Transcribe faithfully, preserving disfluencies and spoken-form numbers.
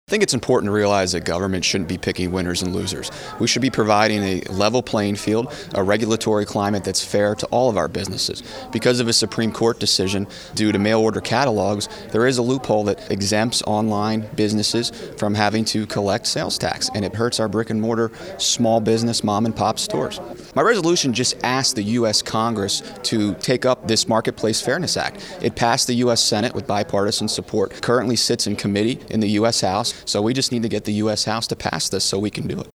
I think it's important to realize that government shouldn't be picking winners and losers. We should be providing a level playing field, a regulatory climate that's fair to all of our businesses. Because of a Supreme Court decision due to mail order catalogs, there is a loophole that exempts online businesses from having to collect sales tax, and it hurts our brick and mortar small business mom and pop stores. My resolution just asked the U S Congress to take up this Marketplace Fairness Act. It passed the U S Senate with bipartisan support, currently sits in committee in the U S House, so we just need to get the U S House to pass this so we can do it.